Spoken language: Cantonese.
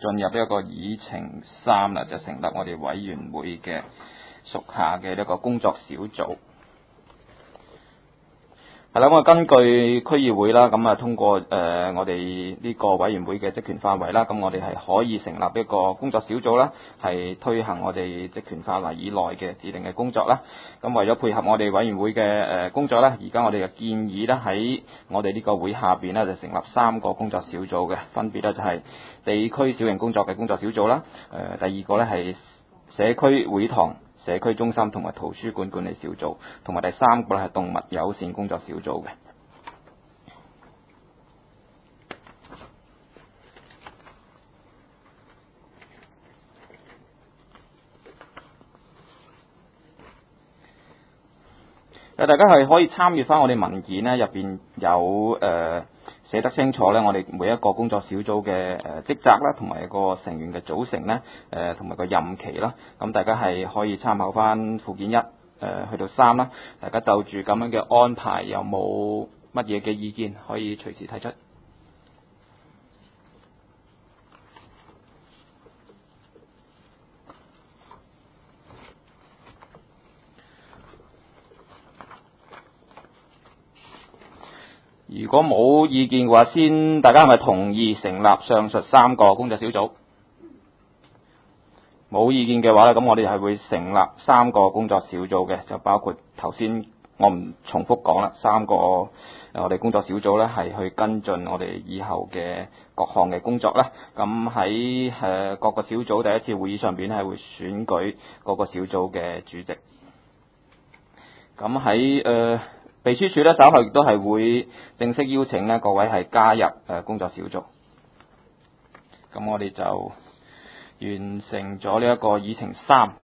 進入一個議程3啦，就成立我哋委員會嘅屬下嘅一個工作小組。係啦，咁根據區議會啦，咁通過我哋呢個委員會嘅職權範圍啦，咁我哋係可以成立一個工作小組啦，係推行我哋職權範圍以內嘅指定嘅工作啦。咁為咗配合我哋委員會嘅工作咧，而家我哋嘅建議咧喺我哋呢個會下邊咧就成立3個工作小組嘅，分別咧就係地區小型工作嘅工作小組啦。第二個咧係社區會堂、社區中心同埋圖書館管理小組，同埋第3個咧係動物友善工作小組嘅。大家係可以參閱翻我哋文件咧，入邊有寫得清楚咧，我哋每一個工作小組嘅職責啦，同埋一個成員嘅組成咧，同埋個任期啦。咁大家係可以參考翻附件1去到3啦。大家就住咁樣嘅安排有冇乜嘢嘅意見，可以隨時提出。如果冇意見嘅話，先大家係咪同意成立上述3個工作小組？冇意見嘅話咧，咁我哋係會成立3個工作小組嘅，就包括頭先我唔重複講啦，3個我哋工作小組咧係去跟進我哋以後嘅各項嘅工作啦。咁喺各個小組第一次會議上邊係會選舉各個小組嘅主席。咁喺秘書處咧稍後亦都係會正式邀請咧各位係加入工作小組。咁我哋就完成咗呢一個議程3。